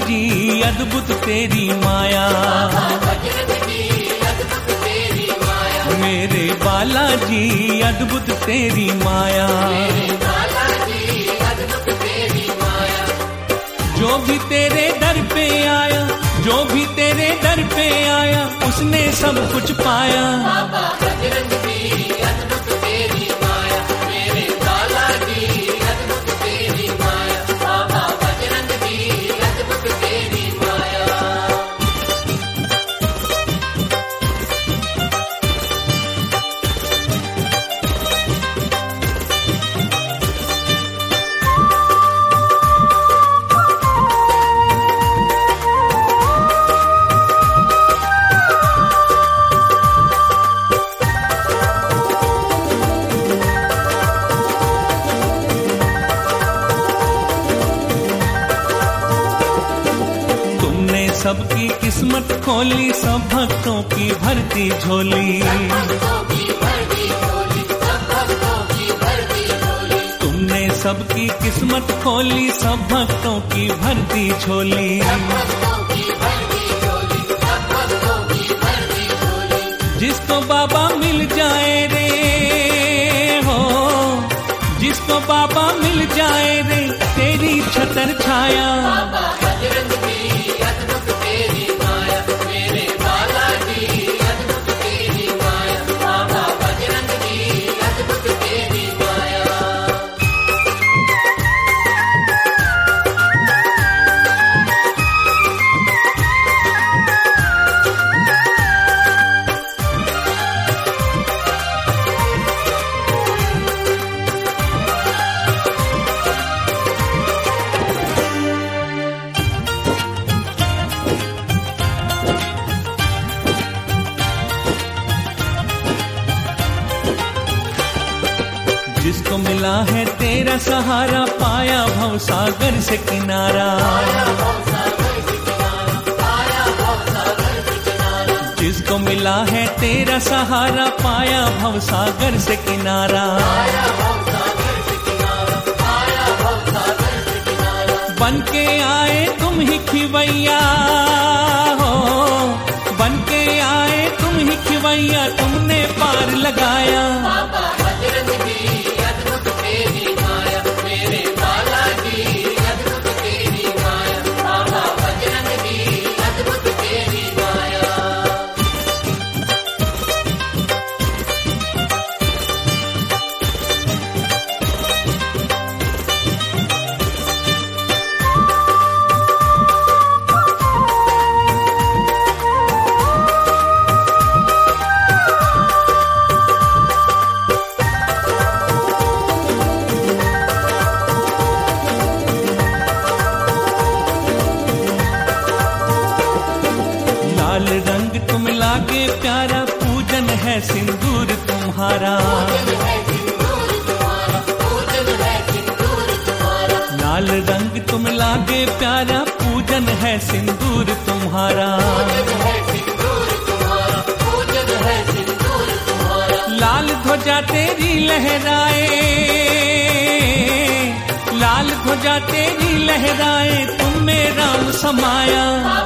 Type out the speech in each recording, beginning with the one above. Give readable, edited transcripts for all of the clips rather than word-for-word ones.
जी अद्भुत तेरी माया, मेरे बालाजी अद्भुत तेरी माया। जो भी तेरे दर पे आया, जो भी तेरे दर पे आया, उसने सब कुछ पाया। सबकी किस्मत खोली, सब भक्तों की भरती झोली। तुमने सबकी किस्मत खोली, सब भक्तों की भरती झोली। जिसको बाबा मिल जाए रे हो, जिसको बाबा मिल जाए रे, तेरी छतर छाया। जिसको मिला है तेरा सहारा, पाया भव सागर से किनारा। जिसको मिला है तेरा सहारा, पाया भव सागर से किनारा। बन के आए तुम ही खिवैया हो, बन के आए तुम ही खिवैया, तुमने पार लगाया। लाल रंग तुम लागे प्यारा, पूजन है सिंदूर तुम्हारा। लाल रंग तुम लागे प्यारा, पूजन है सिंदूर तुम्हारा। लाल ध्वजा तेरी लहराए, लाल ध्वजा तेरी लहराए, तुम में राम समाया।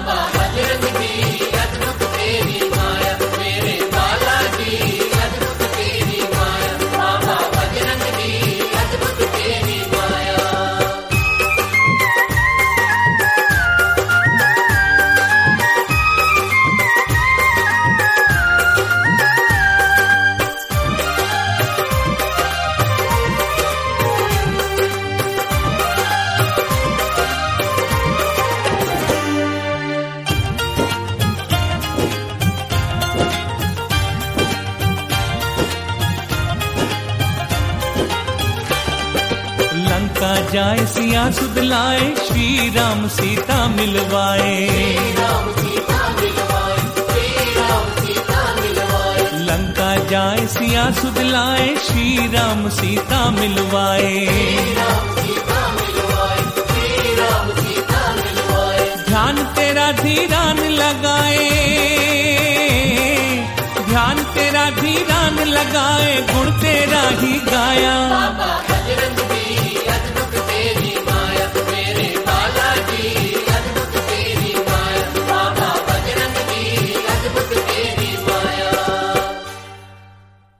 लंका जाए सिया सुध लाए, श्री राम सीता मिलवाए। लंका जाए सिया सुध लाए, श्री राम सीता मिलवाए। ध्यान तेरा धीरान लगाए, ध्यान तेरा धीरान लगाए, गुण तेरा ही गाया।